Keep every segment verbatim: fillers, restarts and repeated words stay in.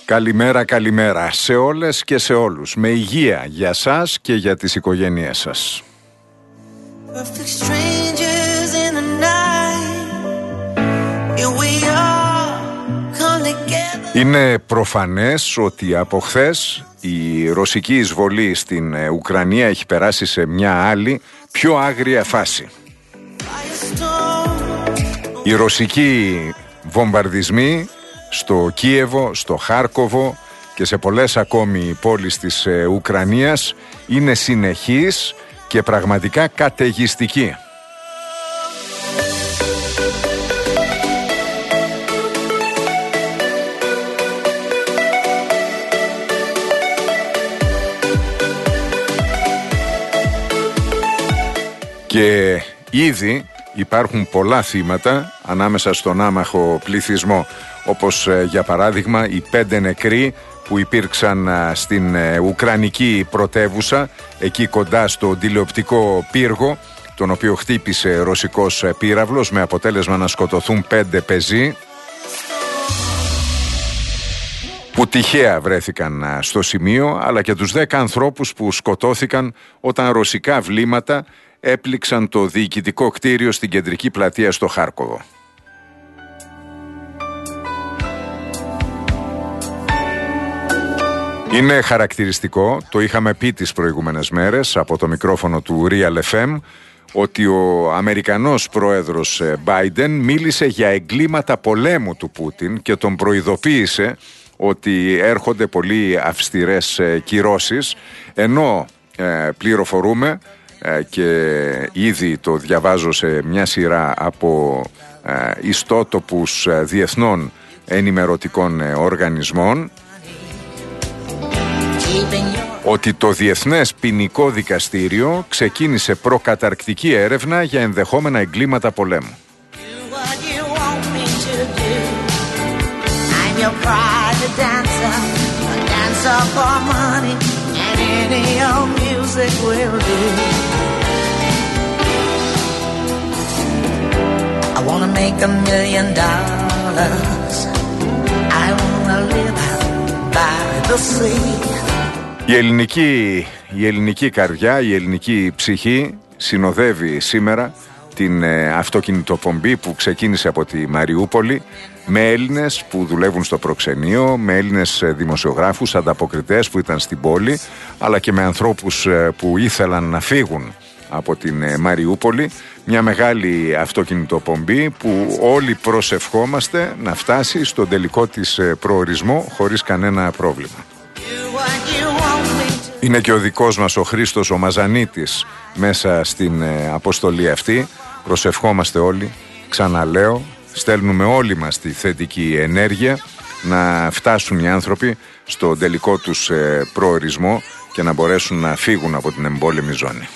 Καλημέρα, καλημέρα σε όλες και σε όλους. Με υγεία για σας και για τις οικογένειές σας. Είναι προφανές ότι από χθες η ρωσική εισβολή στην Ουκρανία έχει περάσει σε μια άλλη, πιο άγρια φάση. Οι ρωσικοί βομβαρδισμοί στο Κίεβο, στο Χάρκοβο και σε πολλές ακόμη πόλεις της Ουκρανίας είναι συνεχείς και πραγματικά καταιγιστικοί. Και ήδη υπάρχουν πολλά θύματα ανάμεσα στον άμαχο πληθυσμό, όπως για παράδειγμα οι πέντε νεκροί που υπήρξαν στην Ουκρανική πρωτεύουσα, εκεί κοντά στο τηλεοπτικό πύργο, τον οποίο χτύπησε ρωσικός πύραυλος με αποτέλεσμα να σκοτωθούν πέντε πεζοί, που τυχαία βρέθηκαν στο σημείο, αλλά και τους δέκα ανθρώπους που σκοτώθηκαν όταν ρωσικά βλήματα έπληξαν το διοικητικό κτίριο στην κεντρική πλατεία στο Χάρκοβο. Είναι χαρακτηριστικό, το είχαμε πει τις προηγούμενες μέρες από το μικρόφωνο του Real εφ εμ, ότι ο Αμερικανός πρόεδρος Biden μίλησε για εγκλήματα πολέμου του Πούτιν και τον προειδοποίησε ότι έρχονται πολύ αυστηρές κυρώσεις, ενώ ε, πληροφορούμε ε, και ήδη το διαβάζω σε μια σειρά από ε, ιστότοπους ε, διεθνών ενημερωτικών ε, οργανισμών, ότι το Διεθνές Ποινικό Δικαστήριο ξεκίνησε προκαταρκτική έρευνα για ενδεχόμενα εγκλήματα πολέμου. I wanna make a million dollars. I wanna live by the sea. Η ελληνική, η ελληνική καρδιά, η ελληνική ψυχή συνοδεύει σήμερα την ε, αυτοκινητοπομπή που ξεκίνησε από τη Μαριούπολη, με Έλληνες που δουλεύουν στο προξενείο, με Έλληνες δημοσιογράφους, ανταποκριτές που ήταν στην πόλη, αλλά και με ανθρώπους ε, που ήθελαν να φύγουν από την ε, Μαριούπολη. Μια μεγάλη αυτοκινητοπομπή που όλοι προσευχόμαστε να φτάσει στον τελικό της ε, προορισμό χωρίς κανένα πρόβλημα. Είναι και ο δικός μας ο Χρήστος ο Μαζανίτης μέσα στην ε, αποστολή αυτή. Προσευχόμαστε όλοι, ξαναλέω, στέλνουμε όλοι μας τη θετική ενέργεια να φτάσουν οι άνθρωποι στο τελικό τους ε, προορισμό και να μπορέσουν να φύγουν από την εμπόλεμη ζώνη.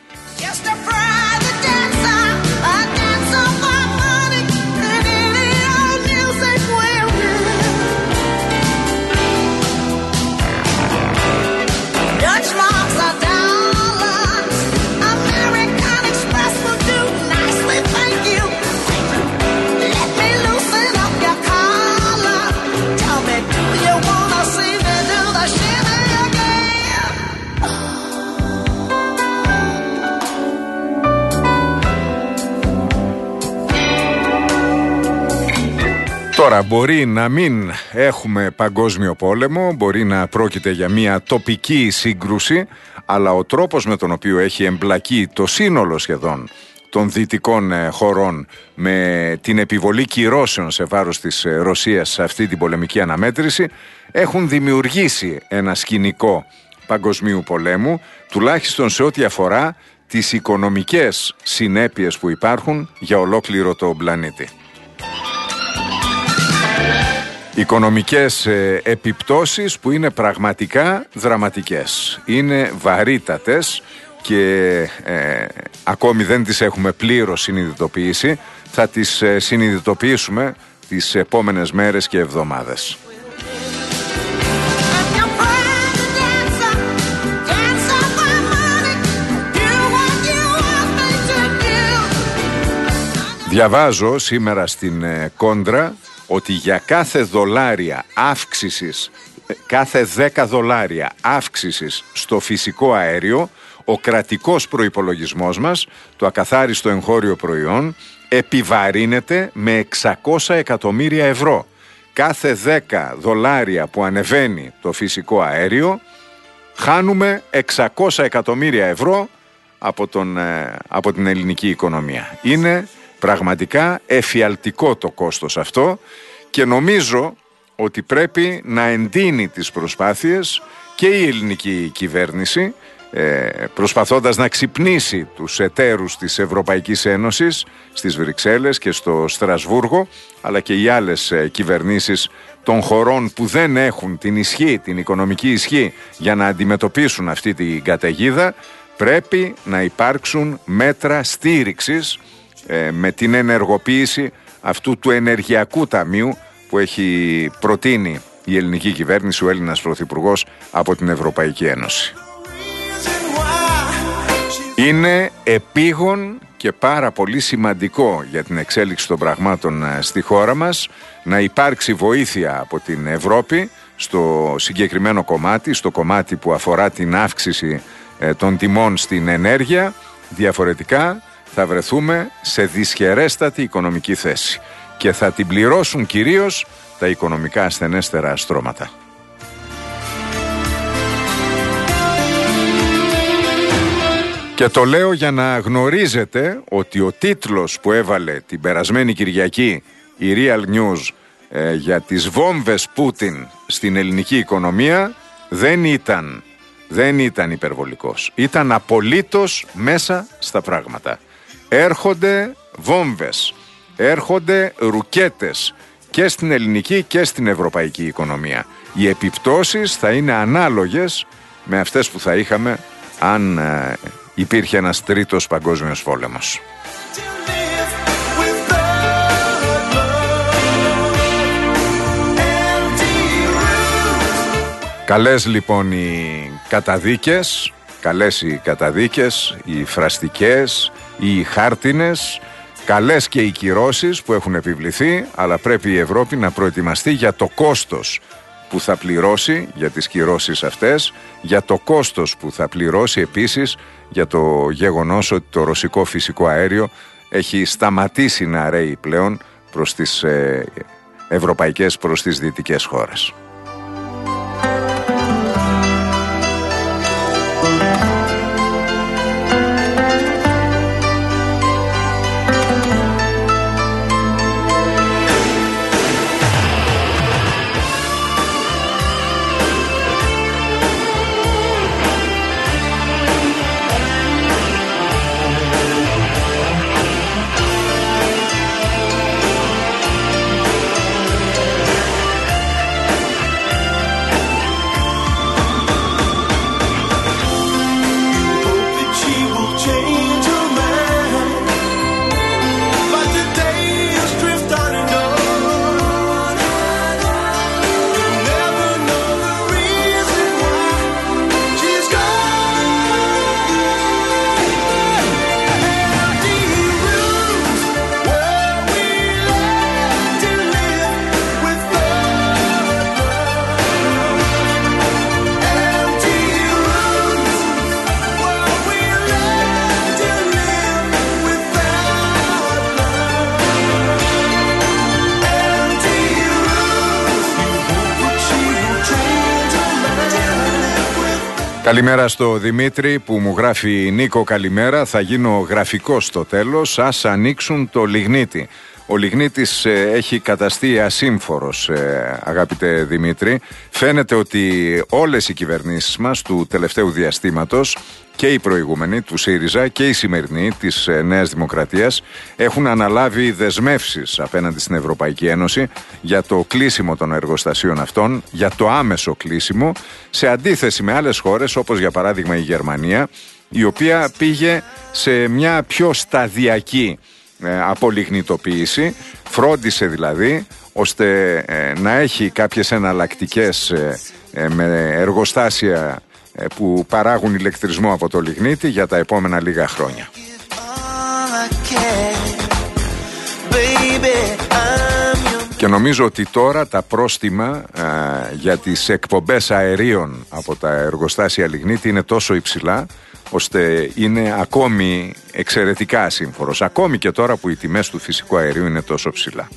Τώρα μπορεί να μην έχουμε παγκόσμιο πόλεμο, μπορεί να πρόκειται για μια τοπική σύγκρουση, αλλά ο τρόπος με τον οποίο έχει εμπλακεί το σύνολο σχεδόν των δυτικών χωρών με την επιβολή κυρώσεων σε βάρος της Ρωσίας σε αυτή την πολεμική αναμέτρηση έχουν δημιουργήσει ένα σκηνικό παγκοσμίου πολέμου, τουλάχιστον σε ό,τι αφορά τις οικονομικές συνέπειες που υπάρχουν για ολόκληρο το πλανήτη. Οικονομικές ε, επιπτώσεις που είναι πραγματικά δραματικές. Είναι βαρύτατες και ε, ακόμη δεν τις έχουμε πλήρως συνειδητοποιήσει. Θα τις ε, συνειδητοποιήσουμε τις επόμενες μέρες και εβδομάδες. Διαβάζω σήμερα στην ε, Κόντρα ότι για κάθε δολάρια αύξησης, κάθε δέκα δολάρια αύξησης στο φυσικό αέριο, ο κρατικός προϋπολογισμός μας, το ακαθάριστο εγχώριο προϊόν, επιβαρύνεται με εξακόσια εκατομμύρια ευρώ. Κάθε δέκα δολάρια που ανεβαίνει το φυσικό αέριο, χάνουμε εξακόσια εκατομμύρια ευρώ από, τον, από την ελληνική οικονομία. Είναι πραγματικά εφιαλτικό το κόστος αυτό και νομίζω ότι πρέπει να εντείνει τις προσπάθειες και η ελληνική κυβέρνηση, προσπαθώντας να ξυπνήσει τους εταίρους της Ευρωπαϊκής Ένωσης στις Βρυξέλλες και στο Στρασβούργο, αλλά και οι άλλες κυβερνήσεις των χωρών που δεν έχουν την ισχύ, την οικονομική ισχύ για να αντιμετωπίσουν αυτή την καταιγίδα. Πρέπει να υπάρξουν μέτρα στήριξης ε, με την ενεργοποίηση αυτού του ενεργειακού ταμείου που έχει προτείνει η ελληνική κυβέρνηση, ο Έλληνας Πρωθυπουργός, από την Ευρωπαϊκή Ένωση. Είναι επίγον και πάρα πολύ σημαντικό για την εξέλιξη των πραγμάτων στη χώρα μας να υπάρξει βοήθεια από την Ευρώπη στο συγκεκριμένο κομμάτι, στο κομμάτι που αφορά την αύξηση των τιμών στην ενέργεια. Διαφορετικά θα βρεθούμε σε δυσχερέστατη οικονομική θέση και θα την πληρώσουν κυρίως τα οικονομικά ασθενέστερα στρώματα. Και το λέω για να γνωρίζετε ότι ο τίτλος που έβαλε την περασμένη Κυριακή η Real News ε, για τις βόμβες Πούτιν στην ελληνική οικονομία δεν ήταν, δεν ήταν υπερβολικός. Ήταν απολύτως μέσα στα πράγματα. Έρχονται βόμβες, έρχονται ρουκέτες και στην ελληνική και στην ευρωπαϊκή οικονομία. Οι επιπτώσεις θα είναι ανάλογες με αυτές που θα είχαμε αν ε, υπήρχε ένας τρίτος παγκόσμιος πόλεμος. Καλές λοιπόν οι καταδίκες, καλές οι καταδίκες, οι φραστικές, οι χάρτινες, καλές και οι κυρώσεις που έχουν επιβληθεί, αλλά πρέπει η Ευρώπη να προετοιμαστεί για το κόστος που θα πληρώσει για τις κυρώσεις αυτές, για το κόστος που θα πληρώσει επίσης για το γεγονός ότι το ρωσικό φυσικό αέριο έχει σταματήσει να ρέει πλέον προς τις ε, ευρωπαϊκές, προς τις δυτικές χώρες. Καλημέρα στο Δημήτρη που μου γράφει Νίκο καλημέρα, θα γίνω γραφικός στο τέλος, ας ανοίξουν το λιγνίτη. Ο λιγνίτης ε, έχει καταστεί ασύμφορος, ε, αγαπητέ Δημήτρη. Φαίνεται ότι όλες οι κυβερνήσεις μας του τελευταίου διαστήματος, και οι προηγούμενοι του ΣΥΡΙΖΑ και η σημερινή της ε, Νέας Δημοκρατίας, έχουν αναλάβει δεσμεύσεις απέναντι στην Ευρωπαϊκή Ένωση για το κλείσιμο των εργοστασίων αυτών, για το άμεσο κλείσιμο, σε αντίθεση με άλλες χώρες όπως για παράδειγμα η Γερμανία, η οποία πήγε σε μια πιο σταδιακή ε, απολιγνητοποίηση, φρόντισε δηλαδή ώστε ε, να έχει κάποιες εναλλακτικές ε, ε, με εργοστάσια ε, που παράγουν ηλεκτρισμό από το λιγνίτη για τα επόμενα λίγα χρόνια. Και νομίζω ότι τώρα τα πρόστιμα α, για τις εκπομπές αερίων από τα εργοστάσια λιγνίτη είναι τόσο υψηλά, ώστε είναι ακόμη εξαιρετικά ασύμφορος, ακόμη και τώρα που οι τιμές του φυσικού αερίου είναι τόσο ψηλά.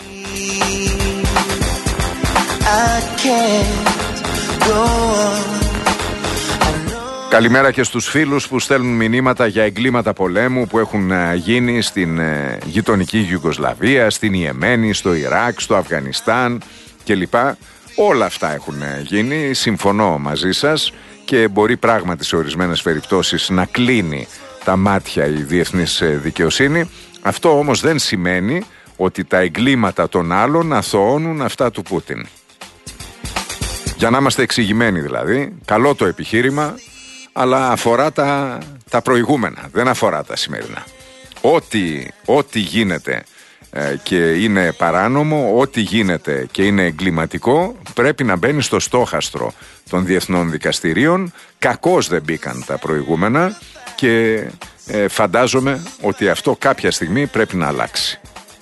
Καλημέρα και στους φίλους που στέλνουν μηνύματα για εγκλήματα πολέμου που έχουν γίνει στην ε, γειτονική Ιουγκοσλαβία, στην Ιεμένη, στο Ιράκ, στο Αφγανιστάν κλπ. Όλα αυτά έχουν γίνει, συμφωνώ μαζί σας, και μπορεί πράγματι σε ορισμένες περιπτώσεις να κλείνει τα μάτια η διεθνής δικαιοσύνη. Αυτό όμως δεν σημαίνει ότι τα εγκλήματα των άλλων αθωώνουν αυτά του Πούτιν. Για να είμαστε εξηγημένοι δηλαδή, καλό το επιχείρημα, αλλά αφορά τα, τα προηγούμενα, δεν αφορά τα σημερινά. Ό,τι, ό,τι γίνεται ε, και είναι παράνομο, ό,τι γίνεται και είναι εγκληματικό, πρέπει να μπαίνει στο στόχαστρο των διεθνών δικαστηρίων. Κακώς δεν μπήκαν τα προηγούμενα και ε, φαντάζομαι ότι αυτό κάποια στιγμή πρέπει να αλλάξει.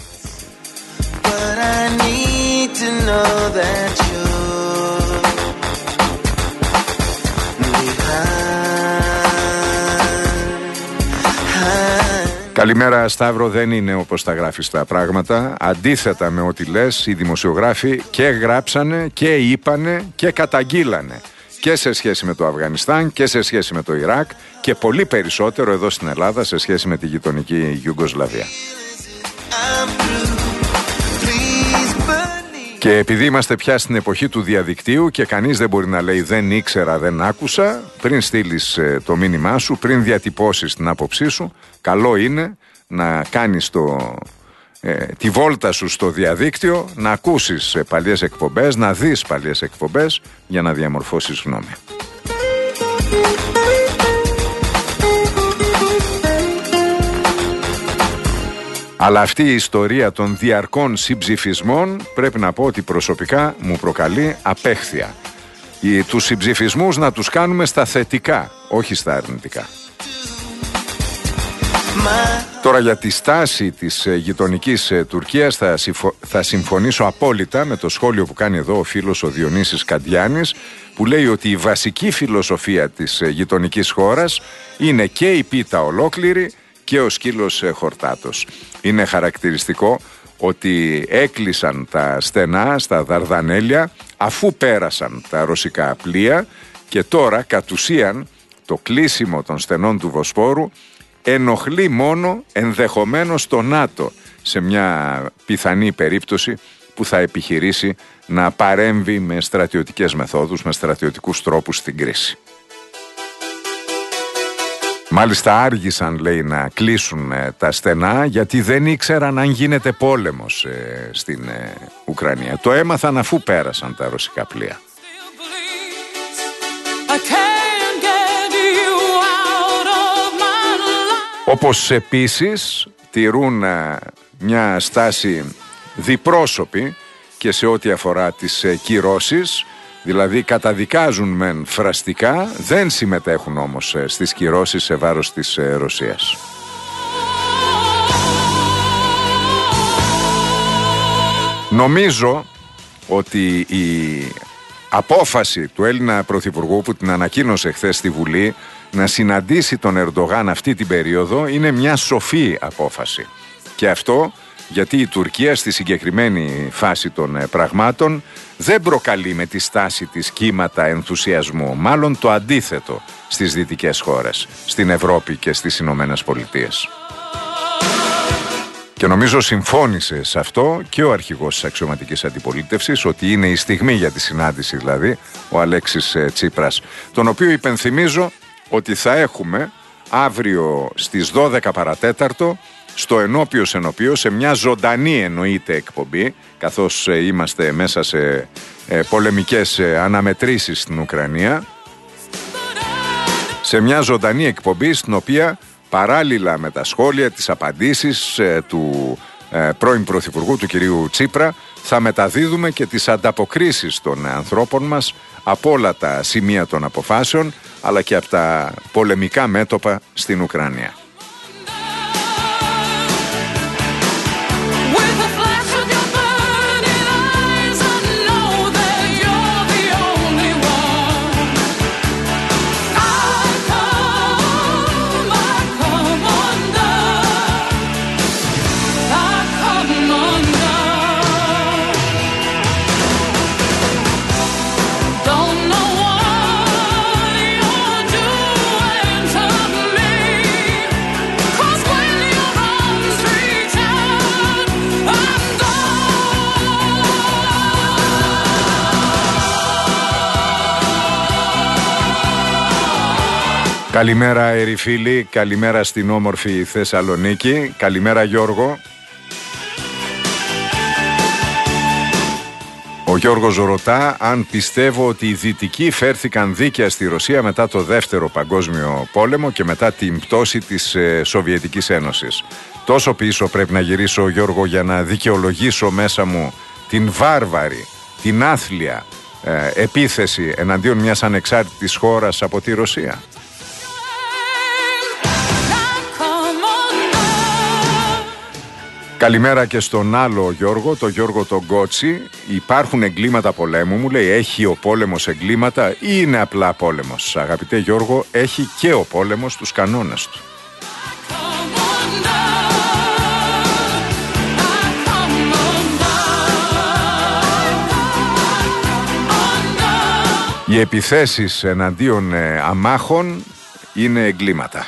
Καλημέρα Σταύρο, δεν είναι όπως τα γράφεις τα πράγματα. Αντίθετα με ό,τι λες, οι δημοσιογράφοι και γράψανε και είπανε και καταγγείλανε και σε σχέση με το Αφγανιστάν και σε σχέση με το Ιράκ και πολύ περισσότερο εδώ στην Ελλάδα σε σχέση με τη γειτονική Ιουγκοσλαβία. Και επειδή είμαστε πια στην εποχή του διαδικτύου και κανείς δεν μπορεί να λέει δεν ήξερα, δεν άκουσα, πριν στείλεις ε, το μήνυμά σου, πριν διατυπώσεις την άποψή σου, καλό είναι να κάνεις το, ε, τη βόλτα σου στο διαδίκτυο, να ακούσεις ε, παλιές εκπομπές, να δεις παλιές εκπομπές για να διαμορφώσεις γνώμη. Αλλά αυτή η ιστορία των διαρκών συμψηφισμών πρέπει να πω ότι προσωπικά μου προκαλεί απέχθεια. Οι, τους συμψηφισμούς να τους κάνουμε στα θετικά, όχι στα αρνητικά. Τώρα για τη στάση της γειτονικής Τουρκίας θα, συμφω... θα συμφωνήσω απόλυτα με το σχόλιο που κάνει εδώ ο φίλος ο Διονύσης Καντιάνης, που λέει ότι η βασική φιλοσοφία της γειτονικής χώρας είναι και η πίτα ολόκληρη και ο σκύλος χορτάτος. Είναι χαρακτηριστικό ότι έκλεισαν τα στενά στα Δαρδανέλια αφού πέρασαν τα ρωσικά πλοία και τώρα κατ' ουσίαν το κλείσιμο των στενών του Βοσπόρου ενοχλεί μόνο ενδεχομένως το ΝΑΤΟ σε μια πιθανή περίπτωση που θα επιχειρήσει να παρέμβει με στρατιωτικές μεθόδους, με στρατιωτικούς τρόπους στην κρίση. Μάλιστα άργησαν, λέει, να κλείσουν ε, τα στενά γιατί δεν ήξεραν αν γίνεται πόλεμος ε, στην ε, Ουκρανία. Το έμαθαν αφού πέρασαν τα ρωσικά πλοία. Όπως επίσης τηρούν ε, μια στάση διπρόσωπη και σε ό,τι αφορά τις ε, κυρώσεις. Δηλαδή καταδικάζουν μεν φραστικά, δεν συμμετέχουν όμως στις κυρώσεις σε βάρος της Ρωσίας. Νομίζω ότι η απόφαση του Έλληνα Πρωθυπουργού που την ανακοίνωσε χθες στη Βουλή να συναντήσει τον Ερντογάν αυτή την περίοδο είναι μια σοφή απόφαση. Και αυτό γιατί η Τουρκία στη συγκεκριμένη φάση των πραγμάτων δεν προκαλεί με τη στάση της κύματα ενθουσιασμού, μάλλον το αντίθετο στις δυτικές χώρες, στην Ευρώπη και στις Ηνωμένες Πολιτείες. Και νομίζω συμφώνησε σε αυτό και ο αρχηγός της αξιωματικής αντιπολίτευσης, ότι είναι η στιγμή για τη συνάντηση, δηλαδή ο Αλέξης Τσίπρας, τον οποίο υπενθυμίζω ότι θα έχουμε αύριο στις δώδεκα παρατέταρτο στο Ενώπιος Ενωπίο, σε μια ζωντανή εννοείται εκπομπή, καθώς ε, είμαστε μέσα σε ε, πολεμικές ε, αναμετρήσεις στην Ουκρανία, σε μια ζωντανή εκπομπή στην οποία παράλληλα με τα σχόλια, τις απαντήσεις ε, του ε, πρώην Πρωθυπουργού του κυρίου Τσίπρα, θα μεταδίδουμε και τις ανταποκρίσεις των ανθρώπων μας από όλα τα σημεία των αποφάσεων, αλλά και από τα πολεμικά μέτωπα στην Ουκρανία. Καλημέρα Ερυφίλη, καλημέρα στην όμορφη Θεσσαλονίκη, καλημέρα Γιώργο. Ο Γιώργος ρωτά αν πιστεύω ότι οι Δυτικοί φέρθηκαν δίκαια στη Ρωσία μετά το δεύτερο παγκόσμιο πόλεμο και μετά την πτώση της ε, Σοβιετικής Ένωσης. Τόσο πίσω πρέπει να γυρίσω, Γιώργο, για να δικαιολογήσω μέσα μου την βάρβαρη, την άθλια ε, επίθεση εναντίον μιας ανεξάρτητης χώρας από τη Ρωσία. Καλημέρα και στον άλλο Γιώργο, τον Γιώργο τον Κότσι. Υπάρχουν εγκλήματα πολέμου, μου λέει. Έχει ο πόλεμος εγκλήματα ή είναι απλά πόλεμος? Αγαπητέ Γιώργο, έχει και ο πόλεμος τους κανόνες του. Οι επιθέσεις εναντίον ε, αμάχων είναι εγκλήματα.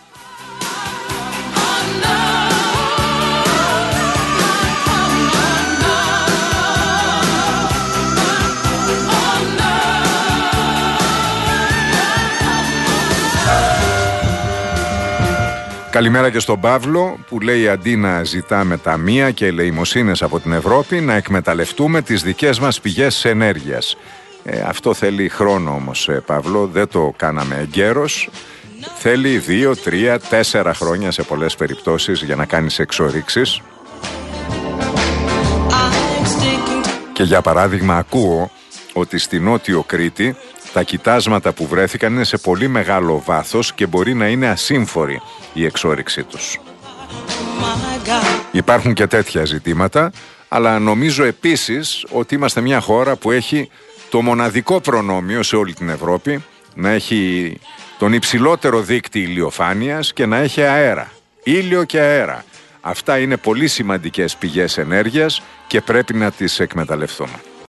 Καλημέρα και στον Παύλο που λέει αντί να ζητάμε ταμεία και ελεημοσύνες από την Ευρώπη να εκμεταλλευτούμε τις δικές μας πηγές ενέργειας. Ε, αυτό θέλει χρόνο όμως, ε, Παύλο, δεν το κάναμε εγκαίρος. Θέλει δύο, τρία, τέσσερα χρόνια σε πολλές περιπτώσεις για να κάνεις εξορίξεις. Και για παράδειγμα ακούω ότι στη Νότιο Κρήτη τα κοιτάσματα που βρέθηκαν είναι σε πολύ μεγάλο βάθος και μπορεί να είναι ασύμφορη η εξόρυξή τους. Υπάρχουν και τέτοια ζητήματα, αλλά νομίζω επίσης ότι είμαστε μια χώρα που έχει το μοναδικό προνόμιο σε όλη την Ευρώπη να έχει τον υψηλότερο δείκτη ηλιοφάνειας και να έχει αέρα, ήλιο και αέρα. Αυτά είναι πολύ σημαντικές πηγές ενέργειας και πρέπει να τις εκμεταλλευτούμε.